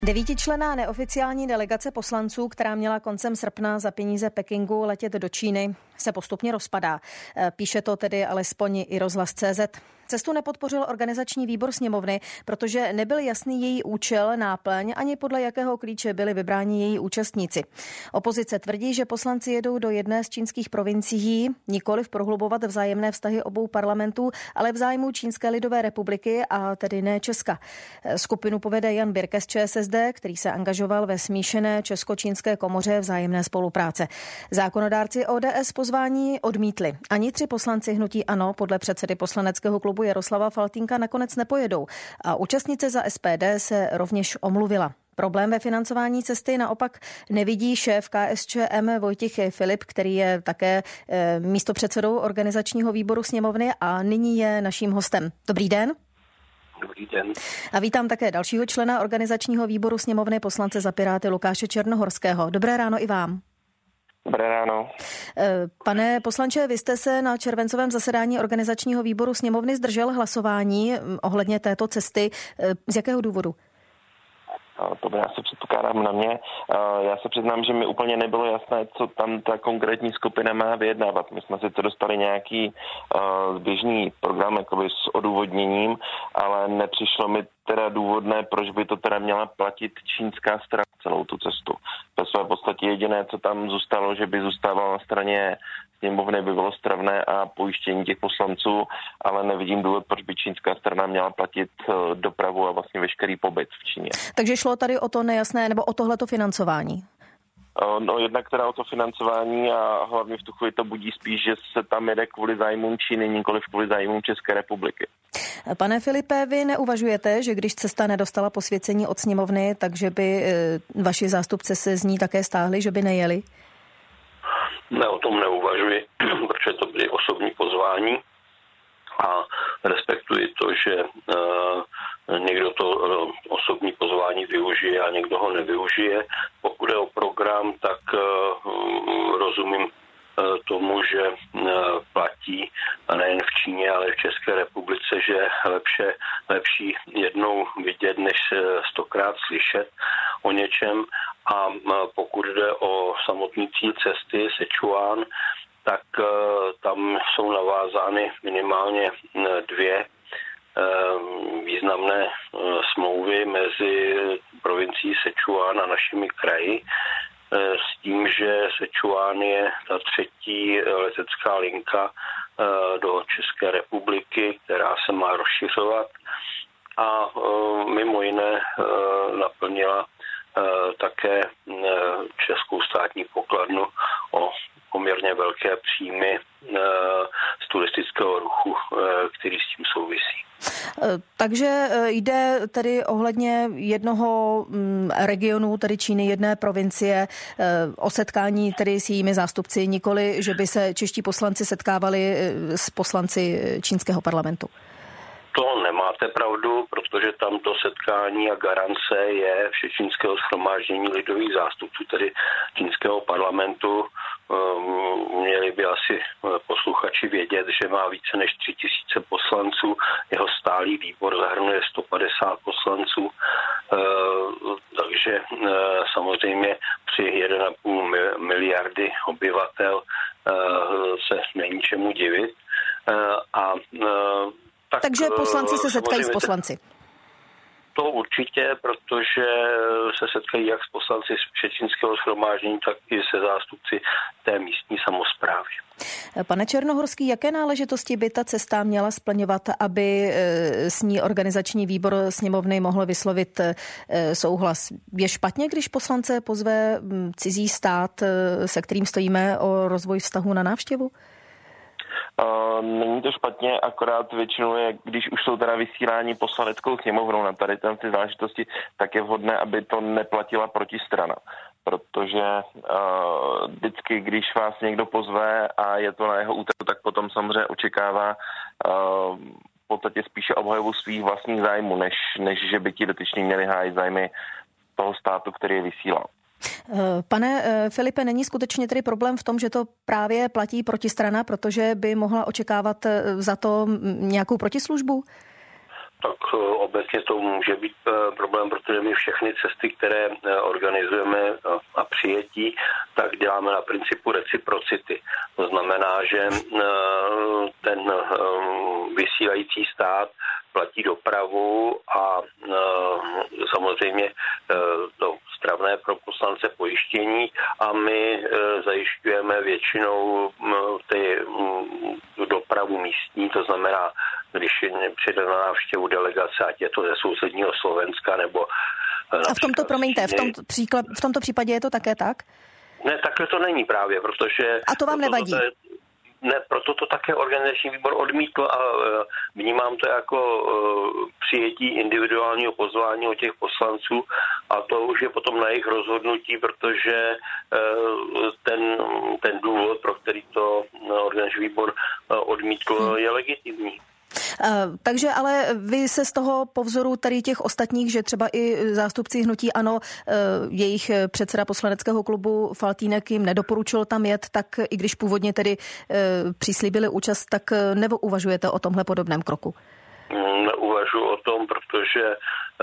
Devítičlenná neoficiální delegace poslanců, která měla koncem srpna za peníze Pekingu letět do Číny, se postupně rozpadá. Píše to tedy alespoň i rozhlas.cz. Cestu nepodpořil organizační výbor sněmovny, protože nebyl jasný její účel, náplň, ani podle jakého klíče byli vybráni její účastníci. Opozice tvrdí, že poslanci jedou do jedné z čínských provincií, nikoliv prohlubovat vzájemné vztahy obou parlamentů, ale v zájmu Čínské lidové republiky a tedy ne Česka. Skupinu povede Jan Birke z ČSSD, který se angažoval ve smíšené česko-čínské komoře vzájemné spolupráce. Zákonodárci ODS pozvání odmítli. Ani 3 poslanci hnutí ANO podle předsedy poslaneckého klubu Jaroslava Faltýnka nakonec nepojedou a účastnice za SPD se rovněž omluvila. Problém ve financování cesty naopak nevidí šéf KSČM Vojtěch Filip, který je také místopředsedou organizačního výboru sněmovny a nyní je naším hostem. Dobrý den. Dobrý den. A vítám také dalšího člena organizačního výboru sněmovny, poslance za Piráty Lukáše Černohorského. Dobré ráno i vám. Dobré ráno. Pane poslanče, vy jste se na červencovém zasedání organizačního výboru sněmovny zdržel hlasování ohledně této cesty. Z jakého důvodu? To by asi předpokládám na mě. Já se přiznám, že mi úplně nebylo jasné, co tam ta konkrétní skupina má vyjednávat. My jsme si to dostali nějaký zběžný program jakoby s odůvodněním, ale nepřišlo mi teda důvodné, proč by to teda měla platit čínská strana celou tu cestu. To je v podstatě jediné, co tam zůstalo, že by zůstávalo na straně sněmovny, by bylo stravné a pojištění těch poslanců, ale nevidím důvod, proč by čínská strana měla platit dopravu a vlastně veškerý pobyt v Číně. Takže šlo tady o to nejasné, nebo o tohleto financování? No jednak teda o to financování a hlavně v tu chvíli to budí spíš, že se tam jede kvůli zájmům Číny, nikoliv kvůli zájmům České republiky. Pane Filipe, vy neuvažujete, že když cesta nedostala posvěcení od sněmovny, takže by vaši zástupci se z ní také stáhli, že by nejeli? Ne, o tom neuvažuji, protože to byly osobní pozvání a respektuji to, že někdo to osobní pozvání využije a někdo ho nevyužije. Pokud je o program, tak rozumím tomu, že platí nejen v Číně, ale v České republice, že je lepší jednou vidět, než 100krát slyšet o něčem. A pokud jde o samotný cíl cesty Sichuan, tak tam jsou navázány minimálně 2 významné smlouvy mezi provincií Sichuan a našimi kraji, s tím, že Sichuan je ta 3. letecká linka do České republiky, která se má rozšiřovat a mimo jiné naplnila také českou státní pokladnu o poměrně velké příjmy z turistického ruchu, který s tím souvisí. Takže jde tedy ohledně jednoho regionu, tedy Číny, jedné provincie, o setkání tedy s jejími zástupci, nikoli, že by se čeští poslanci setkávali s poslanci čínského parlamentu. To nemáte pravdu, protože tamto setkání a garance je Všečínského shromáždění lidových zástupců, tedy čínského parlamentu. Měli by asi posluchači vědět, že má více než 3000 poslanců, jeho stálý výbor zahrnuje 150 poslanců, takže samozřejmě při 1,5 miliardy obyvatel se není čemu divit. Takže poslanci se setkají s poslanci. To určitě, protože se setkají jak s poslanci z Všečínského shromáždění, tak i se zástupci té místní samosprávy. Pane Černohorský, jaké náležitosti by ta cesta měla splňovat, aby s ní organizační výbor sněmovny mohl vyslovit souhlas? Je špatně, když poslance pozve cizí stát, se kterým stojíme o rozvoj vztahu na návštěvu? Není to špatně, akorát většinou je, když už jsou teda vysílání poslaneckou sněmovnou na tady ty záležitosti, tak je vhodné, aby to neplatila protistrana. Protože vždycky, když vás někdo pozve a je to na jeho úteku, tak potom samozřejmě očekává v podstatě spíše obhajobu svých vlastních zájmů, než že by ti dotyční měli hájit zájmy toho státu, který je vysílal. Pane Filipe, není skutečně tedy problém v tom, že to právě platí protistrana, protože by mohla očekávat za to nějakou protislužbu? Tak obecně to může být problém, protože my všechny cesty, které organizujeme a přijetí, tak děláme na principu reciprocity. To znamená, že ten vysílající stát platí dopravu a samozřejmě to stravné pro poslance pojištění a my zajišťujeme většinou tu dopravu místní, to znamená, když přijde na návštěvu delegace, ať je to ze sousedního Slovenska nebo... A v tomto případě je to také tak? Ne, takhle to není právě, protože... A to vám nevadí? Ne, proto to také organizační výbor odmítl a vnímám to jako přijetí individuálního pozvání od těch poslanců a to už je potom na jejich rozhodnutí, protože ten důvod, pro který to organizační výbor odmítl, je legitimní. Takže ale vy se z toho po vzoru tady těch ostatních, že třeba i zástupci hnutí ANO, jejich předseda poslaneckého klubu Faltýnek jim nedoporučil tam jet, tak i když původně tedy přislíbili účast, tak neuvažujete o tomhle podobném kroku? Neuvažuji o tom, protože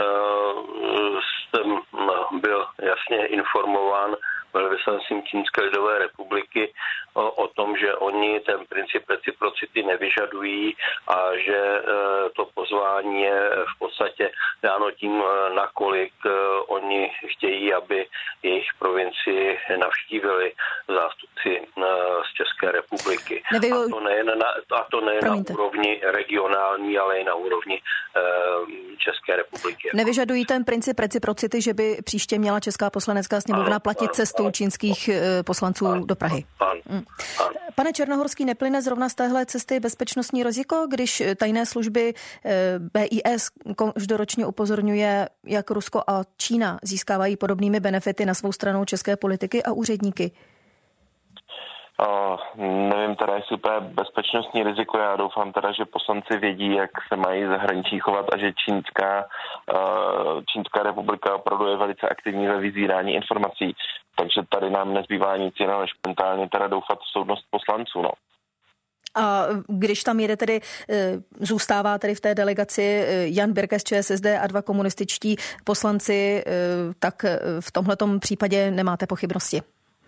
jsem byl jasně informován velvyslancem Čínské lidové republiky o tom, že oni ten princip reciprocity nevyžadují a že to pozvání je v podstatě dáno tím, nakolik oni chtějí, aby jejich provincii navštívili zástupci z České republiky. A to nejen na úrovni regionální, ale i na úrovni České republiky. Nevyžadují ten princip reciprocity, že by příště měla Česká poslanecká sněmovna platit cestu čínských poslanců do Prahy? Ano. Pane Černohorský, neplyne zrovna z téhle cesty bezpečnostní riziko, když tajné služby BIS každoročně upozorňuje, jak Rusko a Čína získávají podobnými benefity na svou stranu české politiky a úředníky? Nevím teda, jestli úplně bezpečnostní riziko. Já doufám teda, že poslanci vědí, jak se mají zahraničí chovat a že Čínská republika opravdu je velice aktivní ve vyzírání informací. Takže tady nám nezbývá nic jiného, než spontánně teda doufat v soudnost poslanců. No. A když tam jede tedy, zůstává tedy v té delegaci Jan Birke z ČSSD a 2 komunističtí poslanci, tak v tomhletom případě nemáte pochybnosti?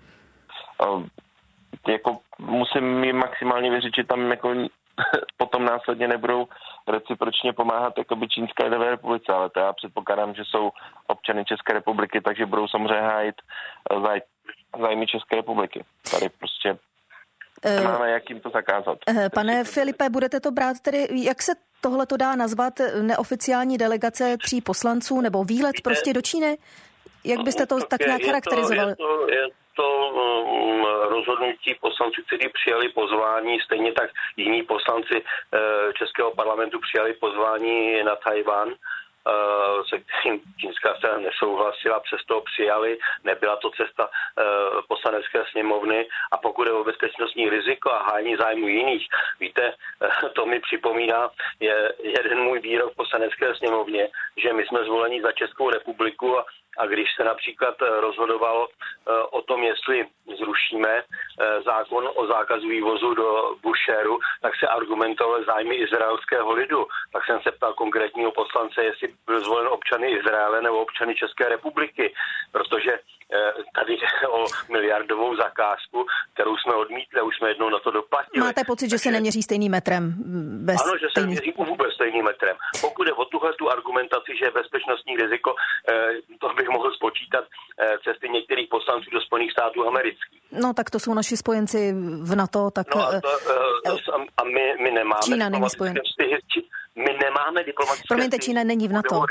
Jako musím jim maximálně věřit, že tam jako potom následně nebudou recipročně pomáhat jakoby Čínské lidové republice, ale to já předpokládám, že jsou občany České republiky, takže budou samozřejmě hájit zájmy České republiky. Tady prostě máme, jak jim to zakázat. Pane Filipe, budete to brát tedy, jak se tohle to dá nazvat, neoficiální delegace 3 poslanců nebo výlet prostě do Číny? Jak byste to tak nějak charakterizoval? To rozhodnutí poslanců, kteří přijali pozvání, stejně tak jiní poslanci Českého parlamentu přijali pozvání na Tchaj-wan, se kterým čínská strana nesouhlasila, přesto ho přijali, nebyla to cesta poslanecké sněmovny a pokud je o bezpečnostní riziko a hájení zájmu jiných, víte, to mi připomíná je jeden můj výrok v poslanecké sněmovně, že my jsme zvoleni za Českou republiku a když se například rozhodovalo o tom, jestli zrušíme zákon o zákazu vývozu do Busheru, tak se argumentovalo zájmy izraelského lidu. Tak jsem se ptal konkrétního poslance, jestli byl zvolen občany Izraele nebo občany České republiky, protože tady jde o miliardovou zakázku, kterou jsme odmítli a už jsme jednou na to doplatili. Máte pocit, že se neměří stejným metrem? Ano, že se neměří vůbec stejným metrem. Pokud je o tu argumentaci, že je bezpečnostní riziko, to bych mohl spočítat cesty některých poslanců do Spojených států amerických. No tak to jsou naši spojenci v NATO, tak... No a my nemáme... Čína není spojen. My nemáme diplomatické... Promiňte, Čína není v NATO.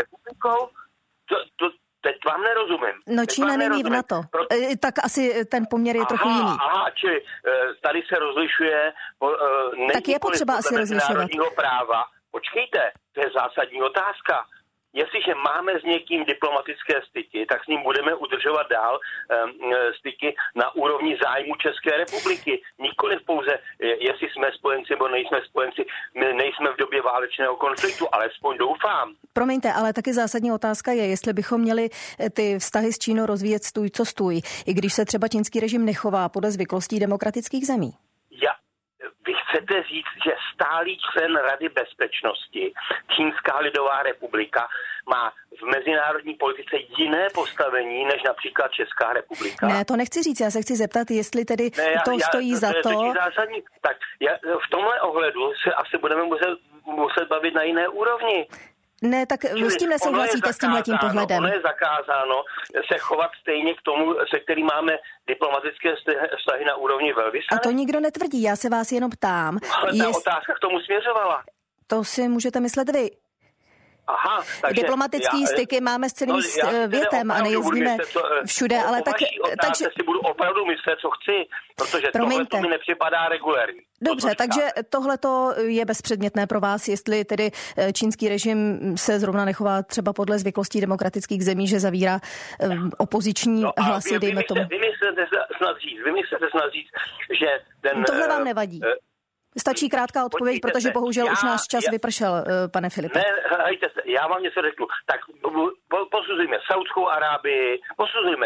Teď vám nerozumím. No Čína není v NATO. Tak asi ten poměr je trochu jiný. Čili tady se rozlišuje... Tak je potřeba asi rozlišovat. Práva. Počkejte, to je zásadní otázka. Jestliže máme s někým diplomatické styky, tak s ním budeme udržovat dál styky na úrovni zájmu České republiky. Nikoliv pouze, jestli jsme spojenci nebo nejsme spojenci. My nejsme v době válečného konfliktu, alespoň doufám. Promiňte, ale taky zásadní otázka je, jestli bychom měli ty vztahy s Čínou rozvíjet stůj co stůj, i když se třeba čínský režim nechová podle zvyklostí demokratických zemí. Vy chcete říct, že stálý člen Rady bezpečnosti, Čínská lidová republika, má v mezinárodní politice jiné postavení než například Česká republika? Ne, to nechci říct, já se chci zeptat, jestli tedy stojí za to. To je zásadní. Tak v tomhle ohledu se asi budeme muset bavit na jiné úrovni. Ne, tak s tím nesouhlasíte s tímhletím pohledem. Ono je zakázáno se chovat stejně k tomu, se kterým máme diplomatické vztahy na úrovni velvyslance. A to nikdo netvrdí, já se vás jenom ptám. Ale ta otázka k tomu směřovala. To si můžete myslet vy. Aha, takže diplomatický styky máme s celým větem a nejezdíme všude, ale takže si budu opravdu myslet, co chci, protože tohle to mi nepřipadá regulérní. Dobře, takže tohleto je bezpředmětné pro vás, jestli tedy čínský režim se zrovna nechová třeba podle zvyklostí demokratických zemí, že zavírá opoziční hlasy, dejme tomu. Vymyslete snad říct, že ten... Tohle vám nevadí. Stačí krátká odpověď, protože bohužel už náš čas vypršel, pane Filipe. Ne, hejte se, já vám něco řeknu. Tak posuzujme Saudskou Arábii, posuzujme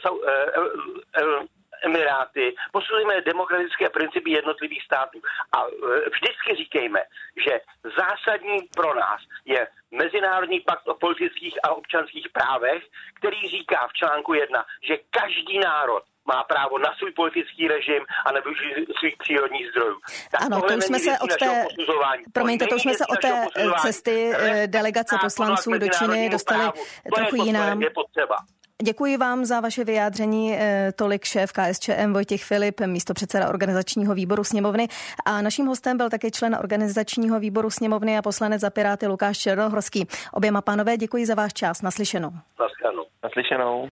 Emiráty, posuzujme demokratické principy jednotlivých států. A vždycky říkejme, že zásadní pro nás je Mezinárodní pakt o politických a občanských právech, který říká v článku 1, že každý národ má právo na svůj politický režim a na využití svých přírodních zdrojů. Tak ano, to už jsme se od té, promiňte, to už jsme se od té cesty delegace poslanců do Číny dostali trochu jinam. Děkuji vám za vaše vyjádření, tolik šéf KSČM Vojtěch Filip, místopředseda organizačního výboru sněmovny, a naším hostem byl také člen organizačního výboru sněmovny a poslanec za Piráty Lukáš Černohorský. Oběma pánové děkuji za váš čas. Naslyšenou. Naslyšenou.